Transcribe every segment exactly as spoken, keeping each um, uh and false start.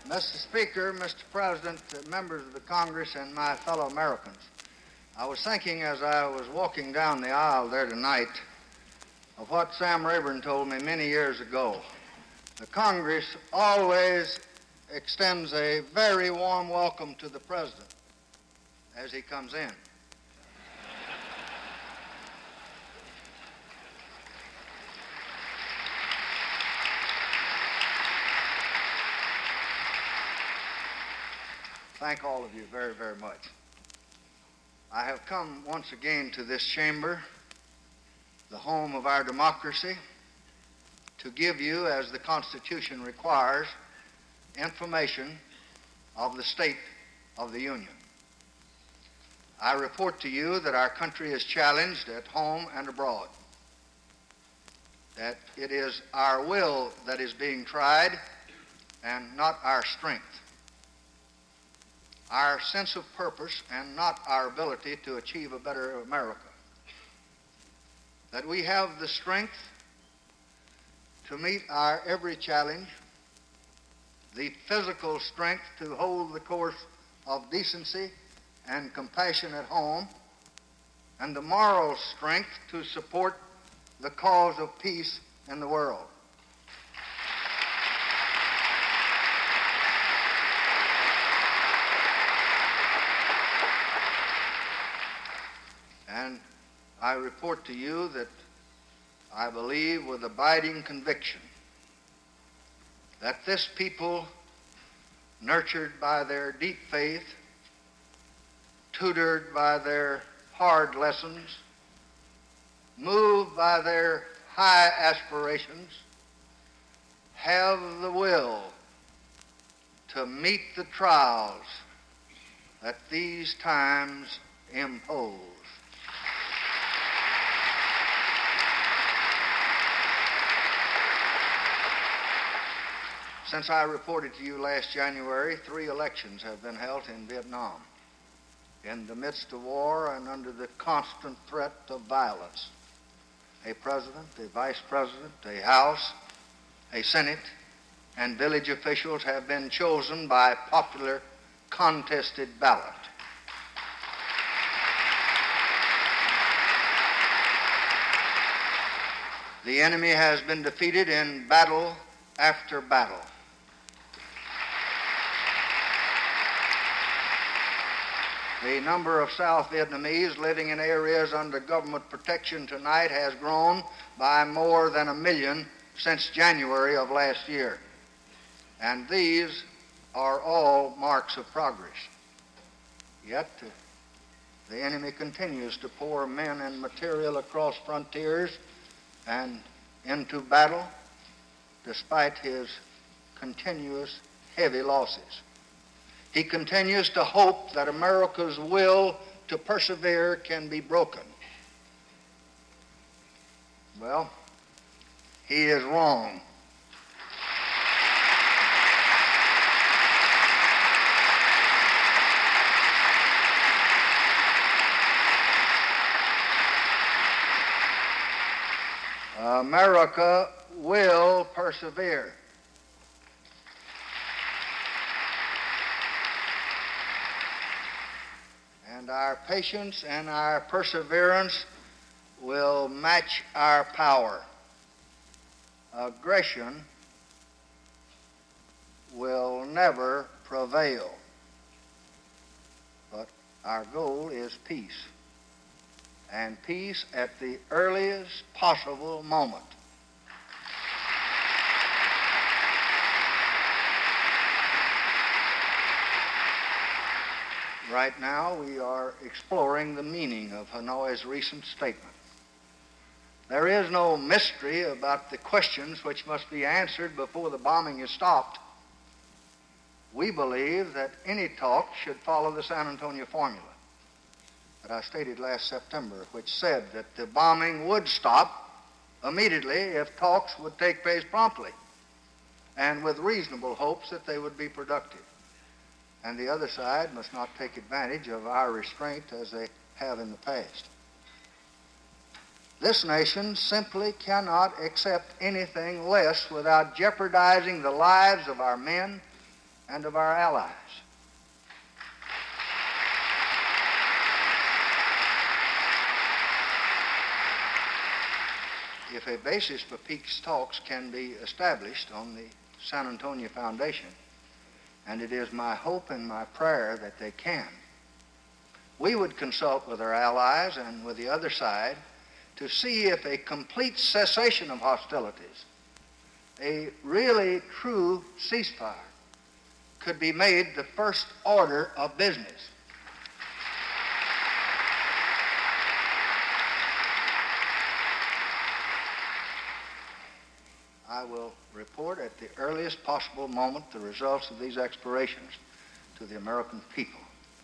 Mister Speaker, Mister President, members of the Congress, and my fellow Americans, I was thinking as I was walking down the aisle there tonight of what Sam Rayburn told me many years ago. The Congress always extends a very warm welcome to the President as he comes in. Thank all of you very, very much. I have come once again to this chamber, the home of our democracy, to give you, as the Constitution requires, information of the state of the Union. I report to you that our country is challenged at home and abroad, that it is our will that is being tried and not our strength, our sense of purpose and not our ability to achieve a better America, that we have the strength to meet our every challenge, the physical strength to hold the course of decency and compassion at home, and the moral strength to support the cause of peace in the world. And I report to you that I believe with abiding conviction that this people, nurtured by their deep faith, tutored by their hard lessons, moved by their high aspirations, have the will to meet the trials that these times impose. Since I reported to you last January, three elections have been held in Vietnam, in the midst of war and under the constant threat of violence. A president, a vice president, a House, a Senate, and village officials have been chosen by popular contested ballot. The enemy has been defeated in battle after battle. The number of South Vietnamese living in areas under government protection tonight has grown by more than a million since January of last year. And these are all marks of progress. Yet, the enemy continues to pour men and material across frontiers and into battle, despite his continuous heavy losses. He continues to hope that America's will to persevere can be broken. Well, he is wrong. America will persevere. And our patience and our perseverance will match our power. Aggression will never prevail. But our goal is peace, and peace at the earliest possible moment. Right now, we are exploring the meaning of Hanoi's recent statement. There is no mystery about the questions which must be answered before the bombing is stopped. We believe that any talk should follow the San Antonio formula that I stated last September, which said that the bombing would stop immediately if talks would take place promptly and with reasonable hopes that they would be productive. And the other side must not take advantage of our restraint as they have in the past. This nation simply cannot accept anything less without jeopardizing the lives of our men and of our allies. If a basis for peace talks can be established on the San Antonio Foundation, and it is my hope and my prayer that they can, we would consult with our allies and with the other side to see if a complete cessation of hostilities, a really true ceasefire, could be made the first order of business. I will report at the earliest possible moment the results of these explorations to the American people.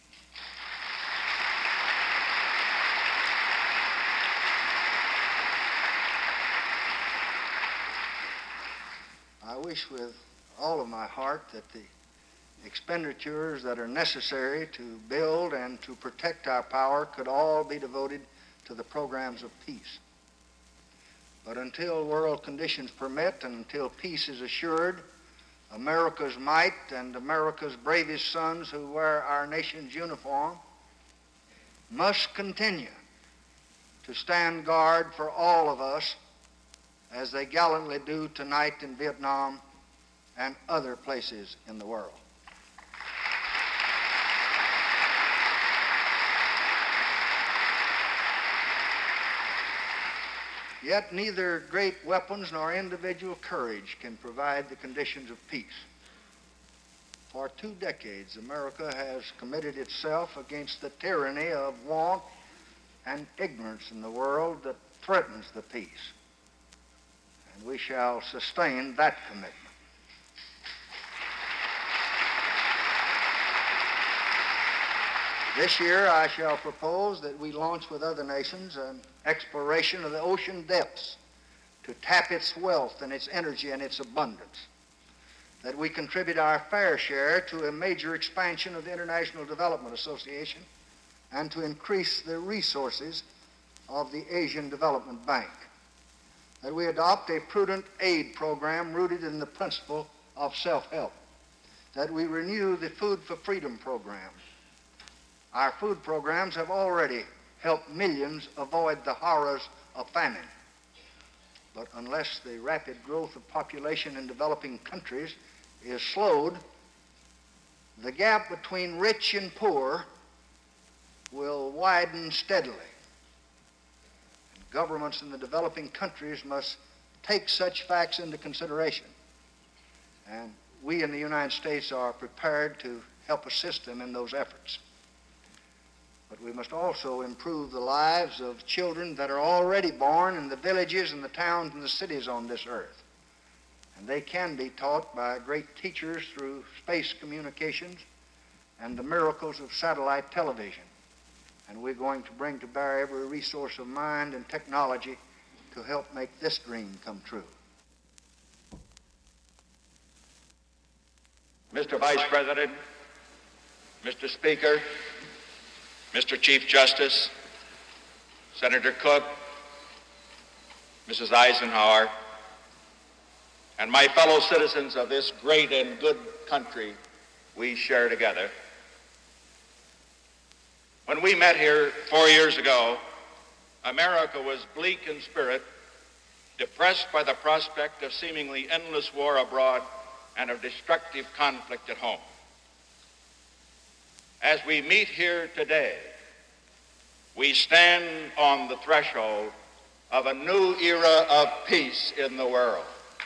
I wish with all of my heart that the expenditures that are necessary to build and to protect our power could all be devoted to the programs of peace. But until world conditions permit and until peace is assured, America's might and America's bravest sons who wear our nation's uniform must continue to stand guard for all of us as they gallantly do tonight in Vietnam and other places in the world. Yet neither great weapons nor individual courage can provide the conditions of peace. For two decades, America has committed itself against the tyranny of want and ignorance in the world that threatens the peace. And we shall sustain that commitment. This year, I shall propose that we launch with other nations an exploration of the ocean depths to tap its wealth and its energy and its abundance, that we contribute our fair share to a major expansion of the International Development Association and to increase the resources of the Asian Development Bank, that we adopt a prudent aid program rooted in the principle of self-help, that we renew the Food for Freedom program. Our food programs have already helped millions avoid the horrors of famine. But unless the rapid growth of population in developing countries is slowed, the gap between rich and poor will widen steadily. And governments in the developing countries must take such facts into consideration. And we in the United States are prepared to help assist them in those efforts. But we must also improve the lives of children that are already born in the villages and the towns and the cities on this earth. And they can be taught by great teachers through space communications and the miracles of satellite television. And we're going to bring to bear every resource of mind and technology to help make this dream come true. Mister Vice President, Mister Speaker, Mister Chief Justice, Senator Cook, Missus Eisenhower, and my fellow citizens of this great and good country we share together. When we met here four years ago, America was bleak in spirit, depressed by the prospect of seemingly endless war abroad and of destructive conflict at home. As we meet here today, we stand on the threshold of a new era of peace in the world.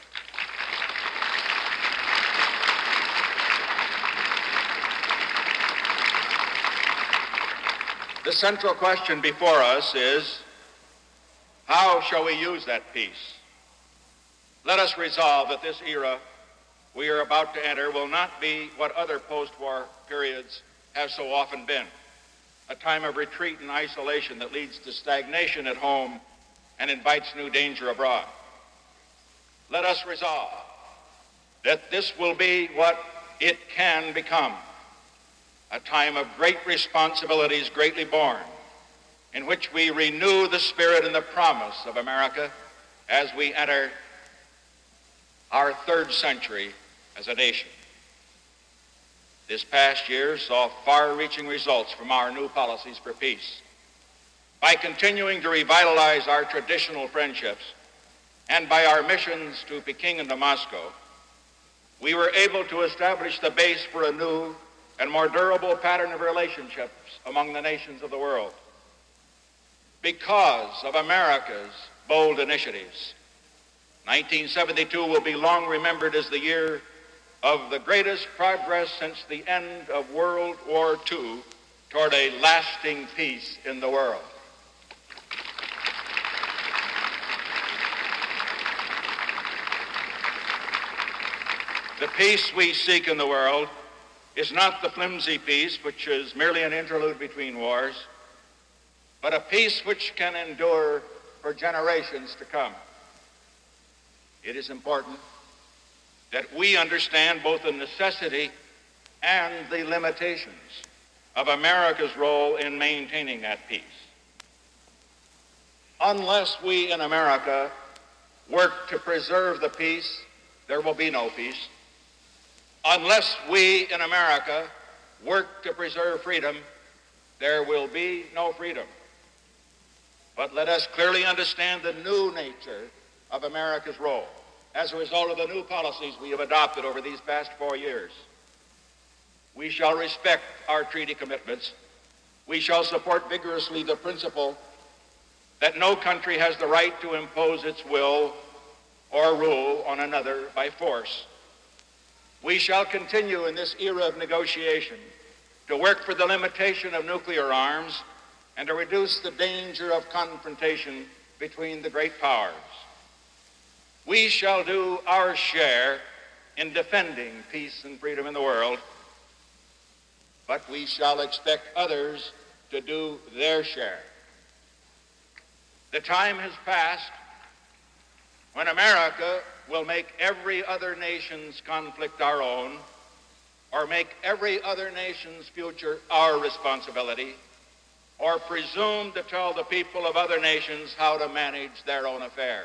The central question before us is, how shall we use that peace? Let us resolve that this era we are about to enter will not be what other post-war periods have so often been, a time of retreat and isolation that leads to stagnation at home and invites new danger abroad. Let us resolve that this will be what it can become, a time of great responsibilities greatly borne, in which we renew the spirit and the promise of America as we enter our third century as a nation. this past year saw far-reaching results from our new policies for peace. By continuing to revitalize our traditional friendships and by our missions to Peking and to Moscow, we were able to establish the base for a new and more durable pattern of relationships among the nations of the world. Because of America's bold initiatives, nineteen seventy-two will be long remembered as the year of the greatest progress since the end of World War Two toward a lasting peace in the world. The peace we seek in the world is not the flimsy peace which is merely an interlude between wars, but a peace which can endure for generations to come. It is important that we understand both the necessity and the limitations of America's role in maintaining that peace. Unless we in America work to preserve the peace, there will be no peace. Unless we in America work to preserve freedom, there will be no freedom. But let us clearly understand the new nature of America's role as a result of the new policies we have adopted over these past four years. We shall respect our treaty commitments. We shall support vigorously the principle that no country has the right to impose its will or rule on another by force. We shall continue in this era of negotiation to work for the limitation of nuclear arms and to reduce the danger of confrontation between the great powers. We shall do our share in defending peace and freedom in the world, but we shall expect others to do their share. The time has passed when America will make every other nation's conflict our own, or make every other nation's future our responsibility, or presume to tell the people of other nations how to manage their own affairs.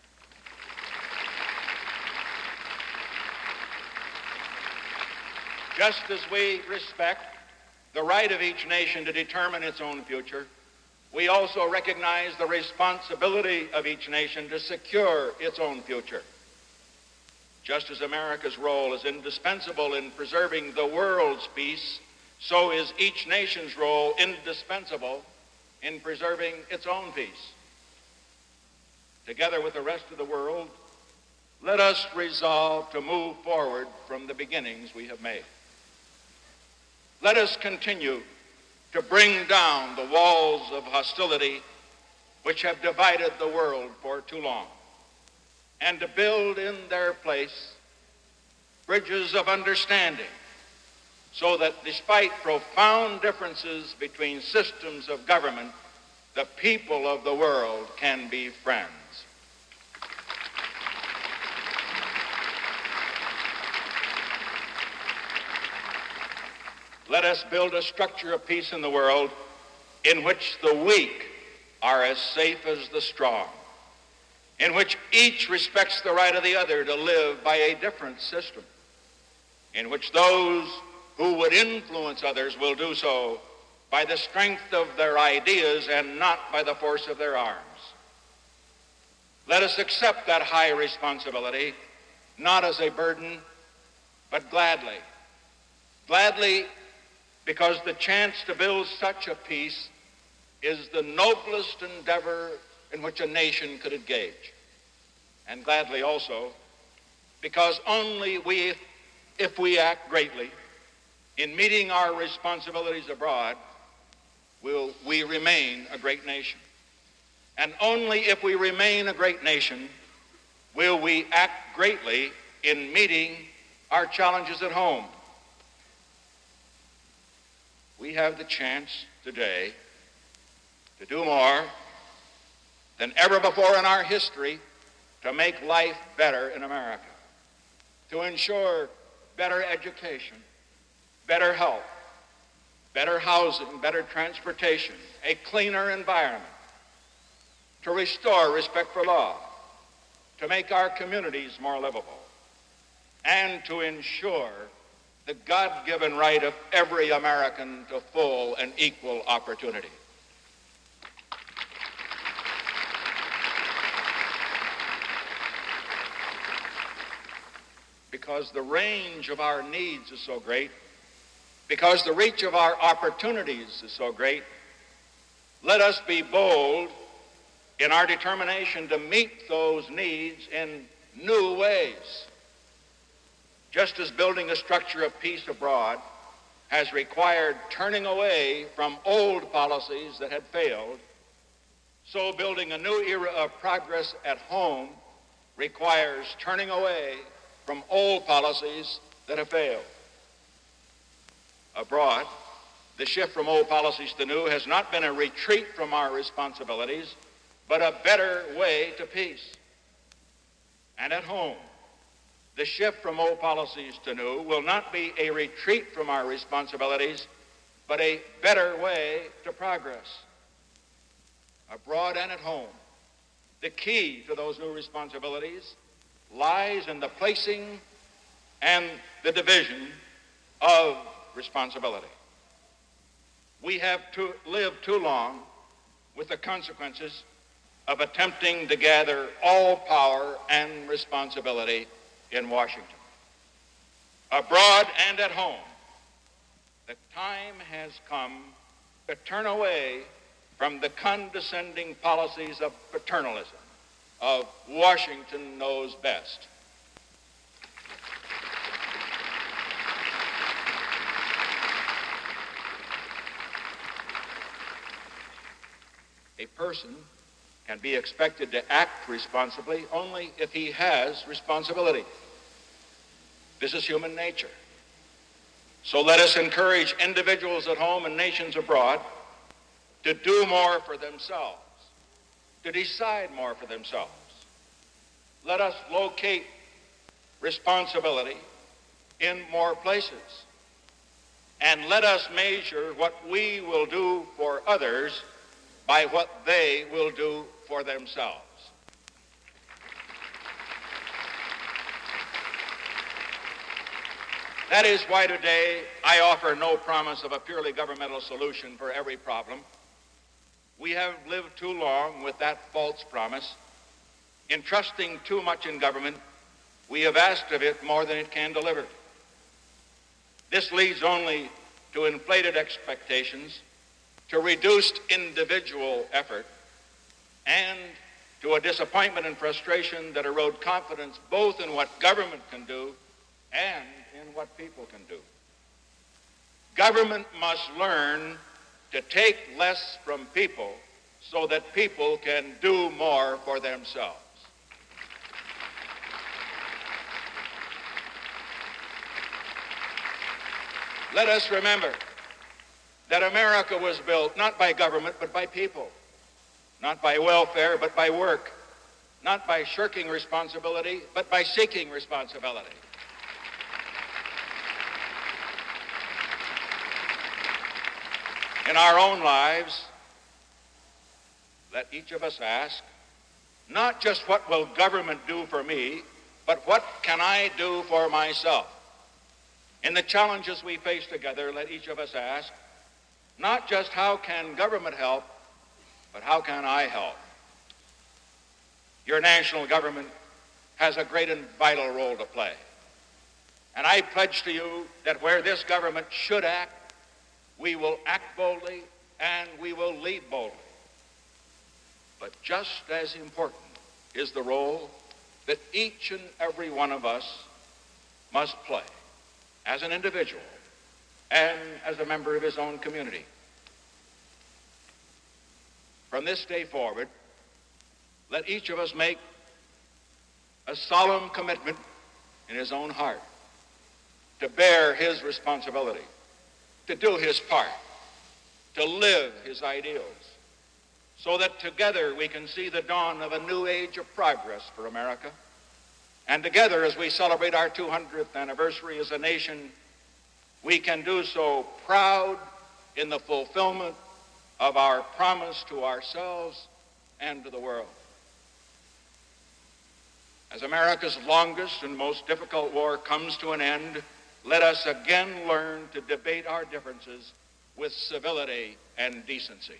Just as we respect the right of each nation to determine its own future, we also recognize the responsibility of each nation to secure its own future. Just as America's role is indispensable in preserving the world's peace, so is each nation's role indispensable in preserving its own peace. Together with the rest of the world, let us resolve to move forward from the beginnings we have made. Let us continue to bring down the walls of hostility which have divided the world for too long, and to build in their place bridges of understanding, so that despite profound differences between systems of government, the people of the world can be friends. Let us build a structure of peace in the world in which the weak are as safe as the strong, in which each respects the right of the other to live by a different system, in which those who would influence others will do so by the strength of their ideas and not by the force of their arms. Let us accept that high responsibility, not as a burden, but gladly. Gladly, because the chance to build such a peace is the noblest endeavor in which a nation could engage. And gladly also, because only we, if we act greatly in meeting our responsibilities abroad, will we remain a great nation. And only if we remain a great nation will we act greatly in meeting our challenges at home. We have the chance today to do more than ever before in our history to make life better in America, to ensure better education, better health, better housing, better transportation, a cleaner environment, to restore respect for law, to make our communities more livable, and to ensure the God-given right of every American to full and equal opportunity. Because the range of our needs is so great, because the reach of our opportunities is so great, let us be bold in our determination to meet those needs in new ways. Just as building a structure of peace abroad has required turning away from old policies that had failed, so building a new era of progress at home requires turning away from old policies that have failed. Abroad, the shift from old policies to new has not been a retreat from our responsibilities, but a better way to peace. And at home, the shift from old policies to new will not be a retreat from our responsibilities, but a better way to progress. Abroad and at home, the key to those new responsibilities lies in the placing and the division of responsibility. We have to live too long with the consequences of attempting to gather all power and responsibility in Washington. Abroad and at home, the time has come to turn away from the condescending policies of paternalism, of Washington knows best. A person can be expected to act responsibly only if he has responsibility. This is human nature. So let us encourage individuals at home and nations abroad to do more for themselves, to decide more for themselves. Let us locate responsibility in more places. And let us measure what we will do for others by what they will do for themselves. That is why today I offer no promise of a purely governmental solution for every problem. We have lived too long with that false promise. In trusting too much in government, we have asked of it more than it can deliver. This leads only to inflated expectations, to reduced individual effort, and to a disappointment and frustration that erode confidence both in what government can do and in what people can do. Government must learn to take less from people so that people can do more for themselves. Let us remember that America was built not by government, but by people, not by welfare, but by work, not by shirking responsibility, but by seeking responsibility. In our own lives, let each of us ask, not just what will government do for me, but what can I do for myself? In the challenges we face together, let each of us ask, not just how can government help, but how can I help? Your national government has a great and vital role to play. And I pledge to you that where this government should act, we will act boldly and we will lead boldly. But just as important is the role that each and every one of us must play as an individual and as a member of his own community. From this day forward, let each of us make a solemn commitment in his own heart to bear his responsibility, to do his part, to live his ideals, so that together we can see the dawn of a new age of progress for America. And together, as we celebrate our two hundredth anniversary as a nation, we can do so proud in the fulfillment of our promise to ourselves and to the world. As America's longest and most difficult war comes to an end, let us again learn to debate our differences with civility and decency.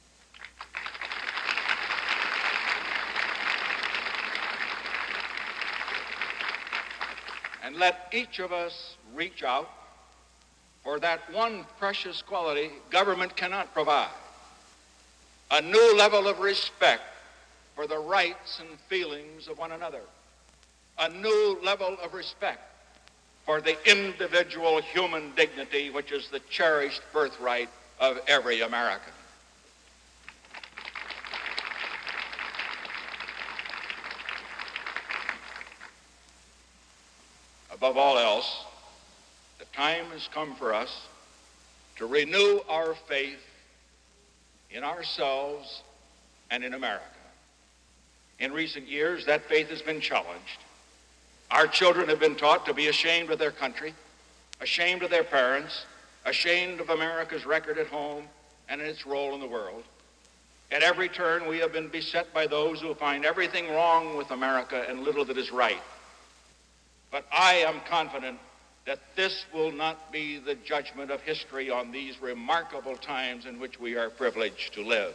And let each of us reach out for that one precious quality government cannot provide, a new level of respect for the rights and feelings of one another, a new level of respect for the individual human dignity which is the cherished birthright of every American. Above all else, the time has come for us to renew our faith in ourselves and in America. In recent years, that faith has been challenged. Our children have been taught to be ashamed of their country, ashamed of their parents, ashamed of America's record at home and in its role in the world. At every turn, we have been beset by those who find everything wrong with America and little that is right. But I am confident that this will not be the judgment of history on these remarkable times in which we are privileged to live.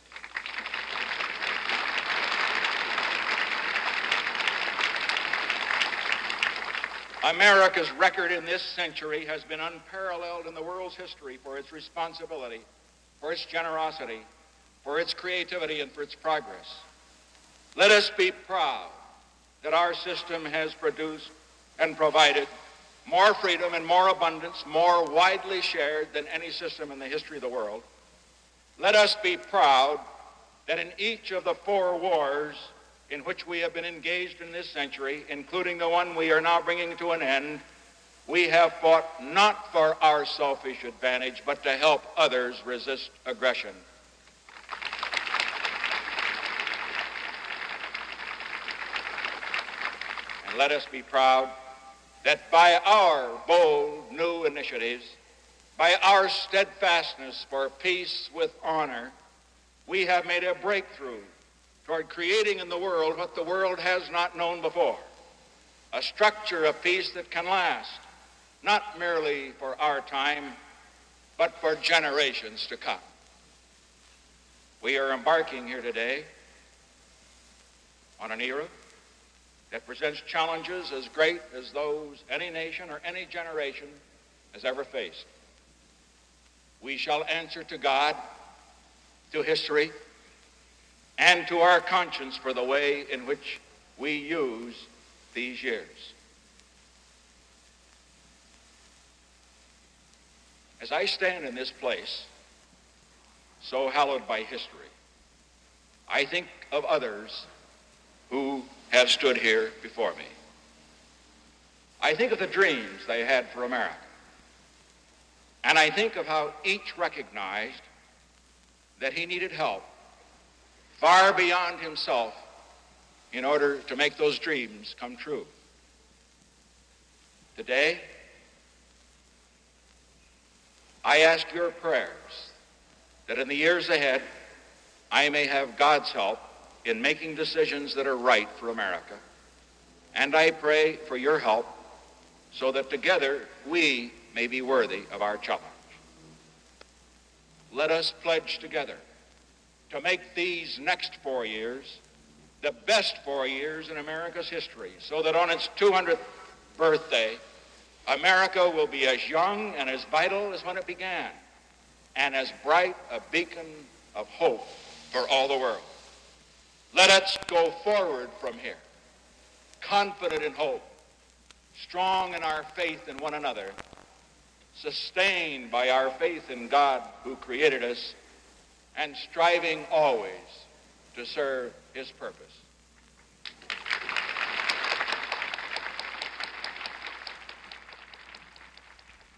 America's record in this century has been unparalleled in the world's history for its responsibility, for its generosity, for its creativity, and for its progress. Let us be proud that our system has produced and provided more freedom and more abundance, more widely shared than any system in the history of the world. Let us be proud that in each of the four wars in which we have been engaged in this century, including the one we are now bringing to an end, we have fought not for our selfish advantage, but to help others resist aggression. And let us be proud that by our bold new initiatives, by our steadfastness for peace with honor, we have made a breakthrough toward creating in the world what the world has not known before, a structure of peace that can last, not merely for our time, but for generations to come. We are embarking here today on an era that presents challenges as great as those any nation or any generation has ever faced. We shall answer to God, to history, and to our conscience for the way in which we use these years. As I stand in this place, so hallowed by history, I think of others who have stood here before me. I think of the dreams they had for America. And I think of how each recognized that he needed help far beyond himself in order to make those dreams come true. Today, I ask your prayers that in the years ahead, I may have God's help in making decisions that are right for America. And I pray for your help so that together we may be worthy of our challenge. Let us pledge together to make these next four years the best four years in America's history, so that on its two hundredth birthday, America will be as young and as vital as when it began, and as bright a beacon of hope for all the world. Let us go forward from here, confident in hope, strong in our faith in one another, sustained by our faith in God who created us, and striving always to serve his purpose.